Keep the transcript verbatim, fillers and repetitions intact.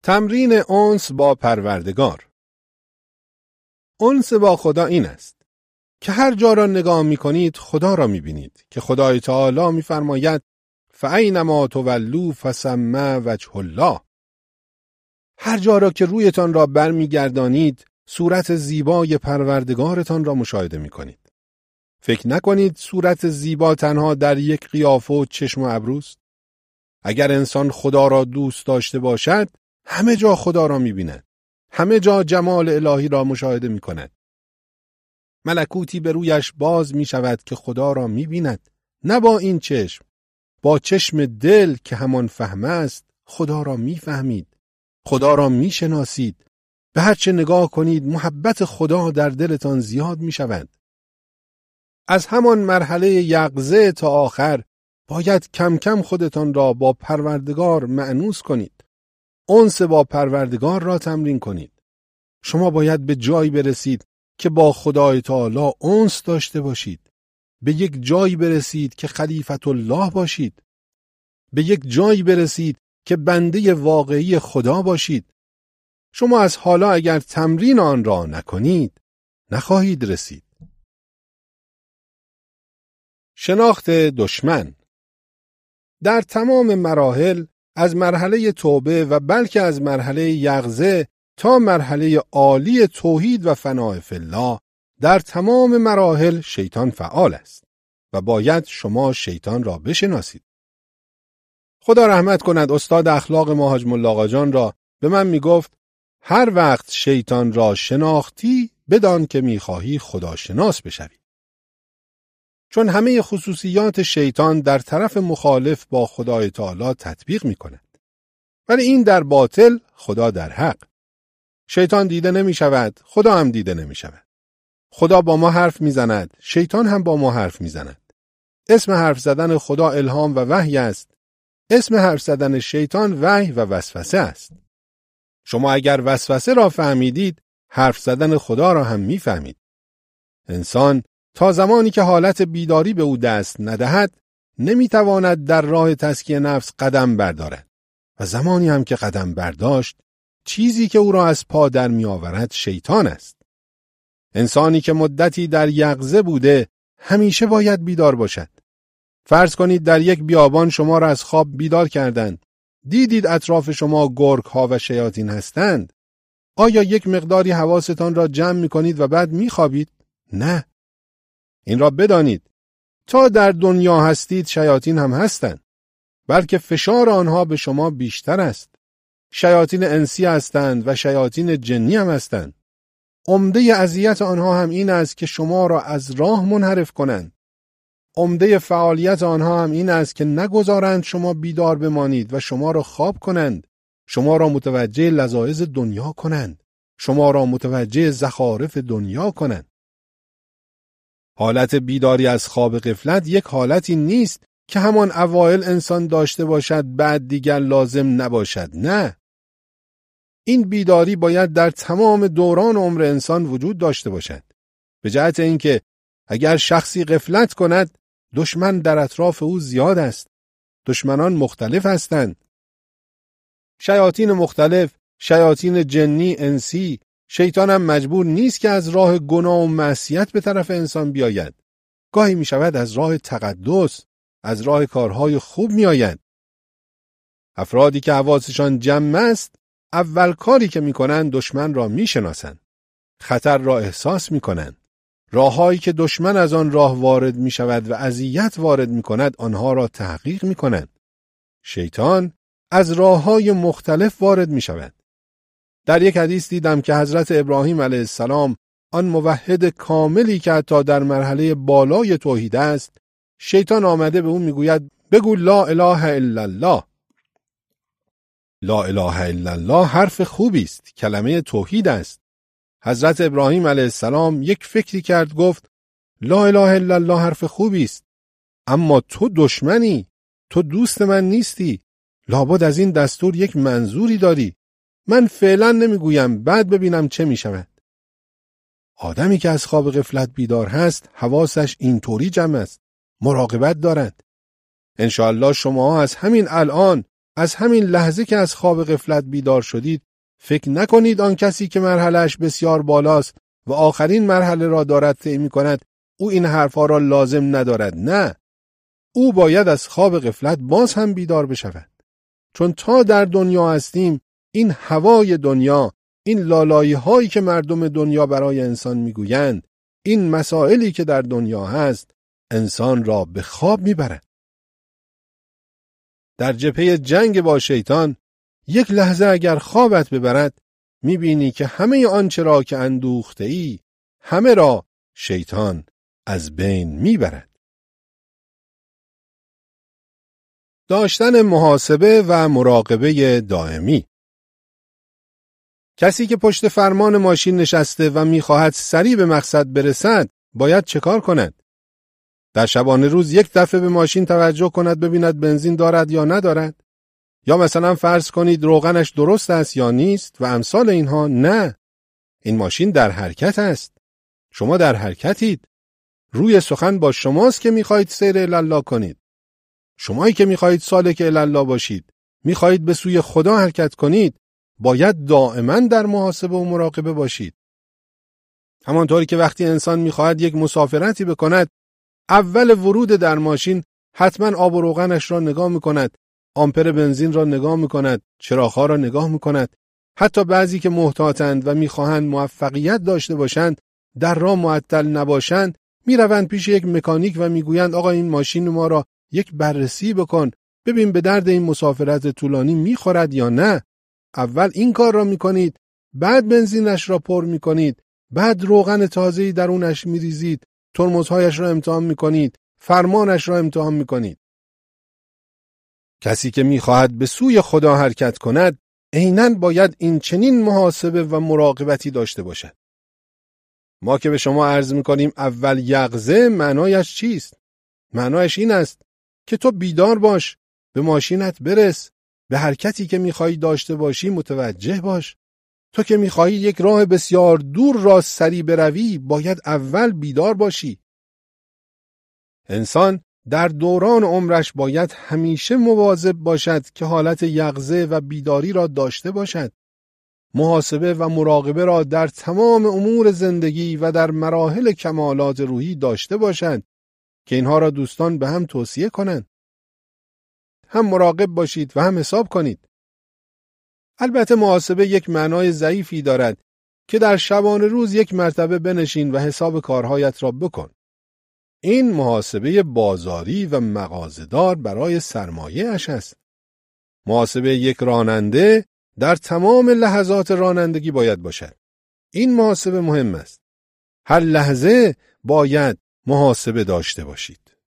تمرین انس با پروردگار. انس با خدا این است که هر جا را نگاه می کنید خدا را می بینید که خدای تعالی می فرماید فَأَیْنَمَا تُوَلُّوا فَثَمَّ وَجْهُ اللَّه. هر جا را که رویتان را برمی گردانید صورت زیبای پروردگارتان را مشاهده می کنید. فکر نکنید صورت زیبا تنها در یک قیافه و چشم و ابروست. اگر انسان خدا را دوست داشته باشد همه جا خدا را می بیند. همه جا جمال الهی را مشاهده می کند. ملکوتی به رویش باز می شود که خدا را می بیند. نه با این چشم، با چشم دل که همان فهم است خدا را می فهمید. خدا را می شناسید. به هر چه نگاه کنید محبت خدا در دلتان زیاد می شود. از همان مرحله یقظه تا آخر باید کم کم خودتان را با پروردگار مأنوس کنید. انس با پروردگار را تمرین کنید. شما باید به جایی برسید که با خدای تعالی انس داشته باشید. به یک جایی برسید که خلیفت الله باشید. به یک جایی برسید که بنده واقعی خدا باشید. شما از حالا اگر تمرین آن را نکنید نخواهید رسید. شناخت دشمن. در تمام مراحل از مرحله توبه و بلکه از مرحله یقظه تا مرحله عالی توحید و فناء فی الله در تمام مراحل شیطان فعال است و باید شما شیطان را بشناسید. خدا رحمت کند استاد اخلاق ما حاج ملا آقا جان را به من می گفت هر وقت شیطان را شناختی بدان که می خواهی خدا شناس بشوی. چون همه خصوصیات شیطان در طرف مخالف با خدای تعالی تطبیق می کند. ولی این در باطل، خدا در حق. شیطان دیده نمی شود، خدا هم دیده نمی شود. خدا با ما حرف می زند، شیطان هم با ما حرف می زند. اسم حرف زدن خدا الهام و وحی است. اسم حرف زدن شیطان وحی و وسوسه است. شما اگر وسوسه را فهمیدید، حرف زدن خدا را هم می فهمید. انسان تا زمانی که حالت بیداری به او دست ندهد نمیتواند در راه تزکیه نفس قدم بردارد و زمانی هم که قدم برداشت چیزی که او را از پا در می آورد شیطان است. انسانی که مدتی در یقظه بوده همیشه باید بیدار باشد. فرض کنید در یک بیابان شما را از خواب بیدار کردند. دیدید اطراف شما گرگ ها و شیاطین هستند. آیا یک مقداری حواستان را جمع می کنید و بعد می خوابید؟ نه. این را بدانید تا در دنیا هستید شیاطین هم هستند، بلکه فشار آنها به شما بیشتر است. شیاطین انسی هستند و شیاطین جنی هم هستند. عمده اذیت آنها هم این است که شما را از راه منحرف کنند. عمده فعالیت آنها هم این است که نگذارند شما بیدار بمانید و شما را خواب کنند، شما را متوجه لذایذ دنیا کنند، شما را متوجه زخارف دنیا کنند. حالت بیداری از خواب غفلت یک حالتی نیست که همان اوایل انسان داشته باشد بعد دیگر لازم نباشد. نه. این بیداری باید در تمام دوران عمر انسان وجود داشته باشد. به جهت اینکه اگر شخصی غفلت کند دشمن در اطراف او زیاد است. دشمنان مختلف هستند. شیاطین مختلف، شیاطین جنی، انسی. شیطان هم مجبور نیست که از راه گناه و معصیت به طرف انسان بیاید. گاهی می شود از راه تقدس، از راه کارهای خوب می آید. افرادی که حواسشان جمع است، اول کاری که می کنند دشمن را می شناسند. خطر را احساس می کنند. راههایی که دشمن از آن راه وارد می شود و اذیت وارد می کند آنها را تحقیق می کنند. شیطان از راههای مختلف وارد می شود. در یک حدیث دیدم که حضرت ابراهیم علیه السلام آن موحد کاملی که حتی در مرحله بالای توحید است، شیطان آمده به او میگوید بگو لا اله الا الله. لا اله الا الله حرف خوبی است، کلمه توحید است. حضرت ابراهیم علیه السلام یک فکری کرد، گفت لا اله الا الله حرف خوبی است، اما تو دشمنی، تو دوست من نیستی، لابد از این دستور یک منظوری داری. من فعلا نمیگویم، بعد ببینم چه می شود. آدمی که از خواب غفلت بیدار هست حواسش اینطوری جمع است، مراقبت دارد. انشاءالله شما از همین الان از همین لحظه که از خواب غفلت بیدار شدید فکر نکنید آن کسی که مرحله‌اش بسیار بالاست و آخرین مرحله را دارد طی می‌کند او این حرفا را لازم ندارد. نه، او باید از خواب غفلت باز هم بیدار بشود. چون تا در دنیا هستیم این هوای دنیا، این لالایی هایی که مردم دنیا برای انسان میگویند، این مسائلی که در دنیا هست انسان را به خواب میبرد. در جبهه جنگ با شیطان یک لحظه اگر خوابت ببرد میبینی که همه آنچه را که اندوخته ای همه را شیطان از بین میبرد. داشتن محاسبه و مراقبه دائمی. کسی که پشت فرمان ماشین نشسته و میخواهد سریع به مقصد برسد باید چه کار کند؟ در شبانه روز یک دفعه به ماشین توجه کند ببیند بنزین دارد یا ندارد؟ یا مثلا فرض کنید روغنش درست است یا نیست و امثال اینها؟ نه، این ماشین در حرکت است. شما در حرکتید. روی سخن با شماست که میخواهید سیر الله کنید. شمایی که میخواهید سالک الله باشید، میخواهید به سوی خدا حرکت کنید، باید دائما در محاسبه و مراقبه باشید. همانطوری که وقتی انسان میخواهد یک مسافرتی بکند، اول ورود در ماشین حتما آب و روغنش را نگاه میکند، آمپر بنزین را نگاه میکند، چراغ‌ها را نگاه میکند. حتی بعضی که محتاطند و میخواهند موفقیت داشته باشند، در راه معطل نباشند، میروند پیش یک مکانیک و میگویند آقا این ماشین ما را یک بررسی بکن، ببین به درد این مسافرت طولانی میخورد یا نه. اول این کار را میکنید، بعد بنزینش را پر میکنید، بعد روغن تازه‌ای درونش میریزید، ترمزهایش را امتحان میکنید، فرمانش را امتحان میکنید. کسی که میخواهد به سوی خدا حرکت کند، عیناً باید این چنین محاسبه و مراقبتی داشته باشد. ما که به شما عرض میکنیم اول یقظه، معنایش چیست؟ معنایش این است که تو بیدار باش، به ماشینت برس، به حرکتی که میخوایی داشته باشی متوجه باش. تو که میخوایی یک راه بسیار دور را سریع بروی، باید اول بیدار باشی. انسان در دوران عمرش باید همیشه مواظب باشد که حالت یقظه و بیداری را داشته باشد. محاسبه و مراقبه را در تمام امور زندگی و در مراحل کمالات روحی داشته باشد که اینها را دوستان به هم توصیه کنند. هم مراقب باشید و هم حساب کنید. البته محاسبه یک معنای ضعیفی دارد که در شبانه روز یک مرتبه بنشین و حساب کارهایت را بکن. این محاسبه بازاری و مغازه‌دار برای سرمایه اش است. محاسبه یک راننده در تمام لحظات رانندگی باید باشد. این محاسبه مهم است. هر لحظه باید محاسبه داشته باشید.